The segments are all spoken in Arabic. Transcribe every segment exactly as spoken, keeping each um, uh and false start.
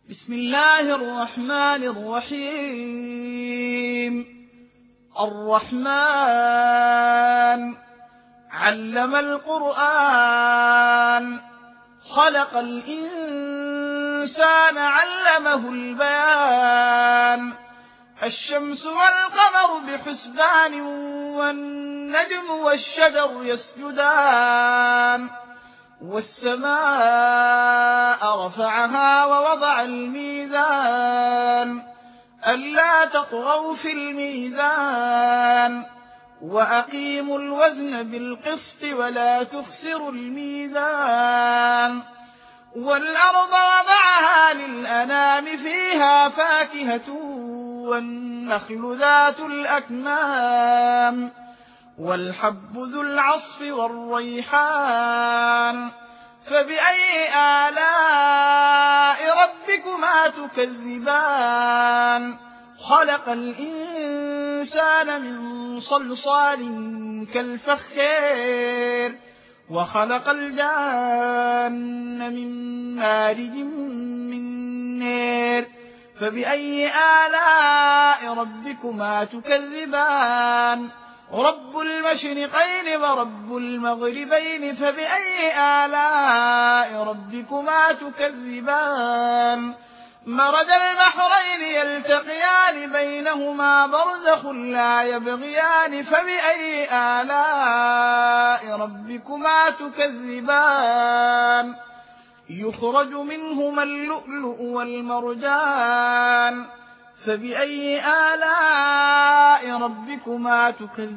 بسم الله الرحمن الرحيم. الرحمن علم القرآن، خلق الإنسان، علمه البيان. الشمس والقمر بحسبان، والنجم والشجر يسجدان. والسماء رفعها ووضع الميزان، ألا تطغوا في الميزان، وأقيموا الوزن بالقسط ولا تخسروا الميزان. والأرض وضعها للأنام، فيها فاكهة والنخل ذات الأكمام، والحب ذو العصف والريحان. فبأي آلاء ربكما تكذبان؟ خلق الإنسان من صلصال كالفخار، وخلق الجان من مارج من نار. فبأي آلاء ربكما تكذبان؟ رب المشرقين ورب المغربين، فبأي آلاء ربكما تكذبان؟ مرج البحرين يلتقيان، بينهما برزخ لا يبغيان. فبأي آلاء ربكما تكذبان؟ يخرج منهما اللؤلؤ والمرجان. فبأي آلاء ربكما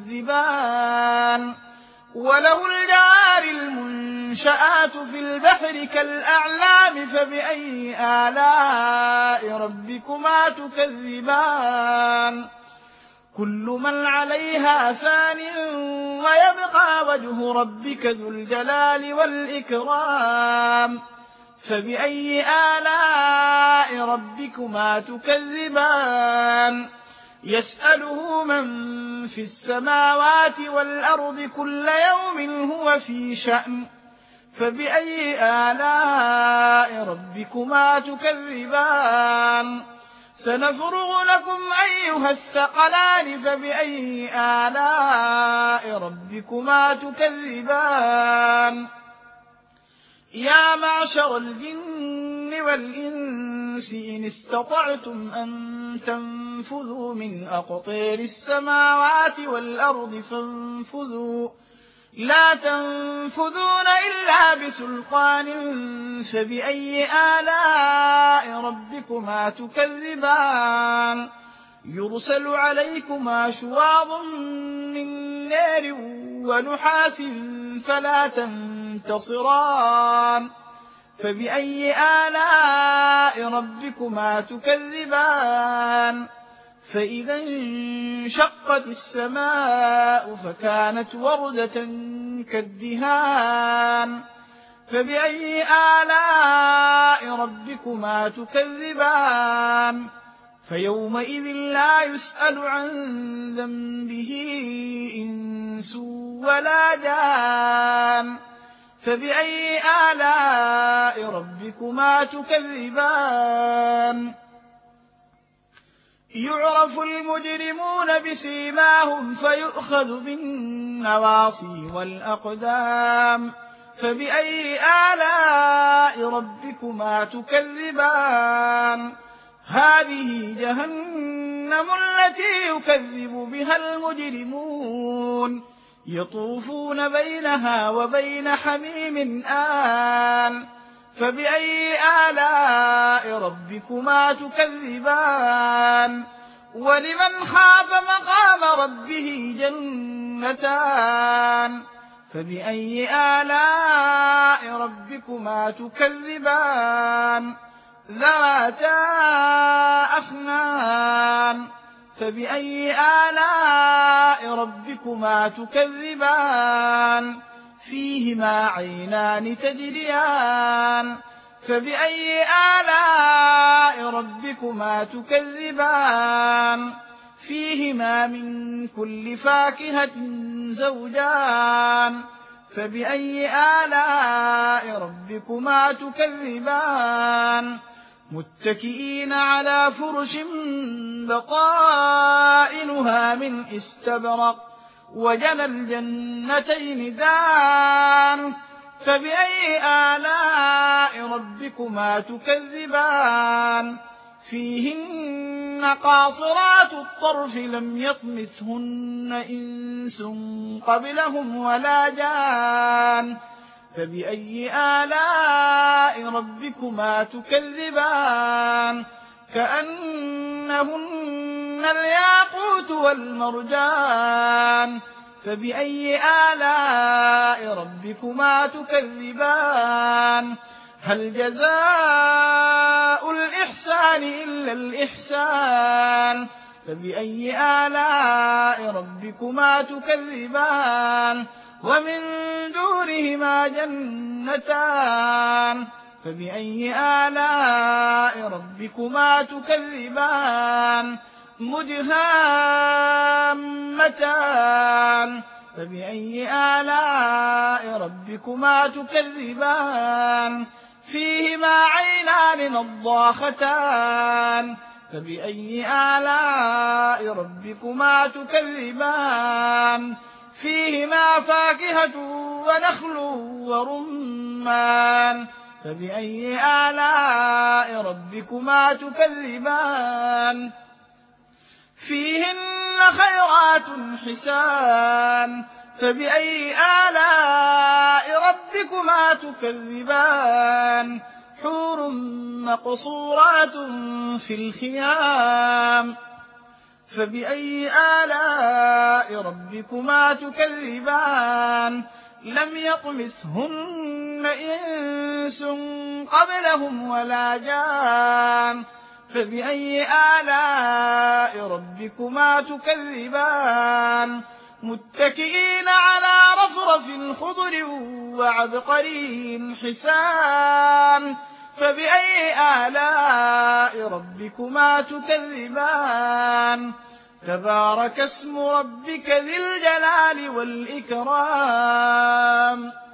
تكذبان؟ وله الجوار المنشآت في البحر كالأعلام. فبأي آلاء ربكما تكذبان؟ كل من عليها فان، ويبقى وجه ربك ذو الجلال والإكرام. فبأي آلاء ربكما تكذبان؟ يسأله من في السماوات والأرض، كل يوم هو في شأن. فبأي آلاء ربكما تكذبان؟ سنفرغ لكم أيها الثقلان. فبأي آلاء ربكما تكذبان؟ يا معشر الجن والإنس، إن استطعتم أن تنفذوا من أقطار السماوات والأرض فانفذوا، لا تنفذون إلا بسلطان. فبأي آلاء ربكما تكذبان؟ يرسل عليكما شواظ من نار ونحاس، فلا تنتصران. فبأي آلاء ربكما تكذبان؟ فإذا انشقت السماء فكانت وردة كالدهان. فبأي آلاء ربكما تكذبان؟ فيومئذ لا يسأل عن ذنبه إنس ولا جان. فبأي آلاء ربكما تكذبان؟ يعرف المجرمون بسيماهم، فيؤخذ بالنواصي والأقدام. فبأي آلاء ربكما تكذبان؟ هذه جهنم التي يكذب بها المجرمون، يطوفون بينها وبين حميم آن. فبأي آلاء ربكما تكذبان؟ ولمن خاف مقام ربه جنتان. فبأي آلاء ربكما تكذبان؟ ذواتا أفنان. فبأي آلاء ربكما تكذبان؟ فيهما عينان تجريان. فبأي آلاء ربكما تكذبان؟ فيهما من كل فاكهة زوجان. فبأي آلاء ربكما تكذبان؟ متكئين على فرش بطائنها من استبرق وجنى الجنتين دان فبأي آلاء ربكما تكذبان فيهن قاصرات الطرف لم يطمثهن إنس قبلهم ولا جان فبأي آلاء ربكما تكذبان كأنهن الياقوت والمرجان فبأي آلاء ربكما تكذبان هل جزاء الإحسان إلا الإحسان فبأي آلاء ربكما تكذبان ومن دونهما جنتان فبأي آلاء ربكما تكذبان مدهامتان فبأي آلاء ربكما تكذبان فيهما عينان نضاختان فبأي آلاء ربكما تكذبان فيهما فاكهة ونخل ورمان فبأي آلاء ربكما تكذبان فيهن خيرات حسان فبأي آلاء ربكما تكذبان حور مقصورات في الخيام فبأي آلاء ربكما تكذبان لم يطمثهن إنس قبلهم ولا جان فبأي آلاء ربكما تكذبان متكئين على رفرف خضر وعبقري حسان فبأي آلاء ربكما تكذبان تبارك اسم ربك ذي الجلال والإكرام.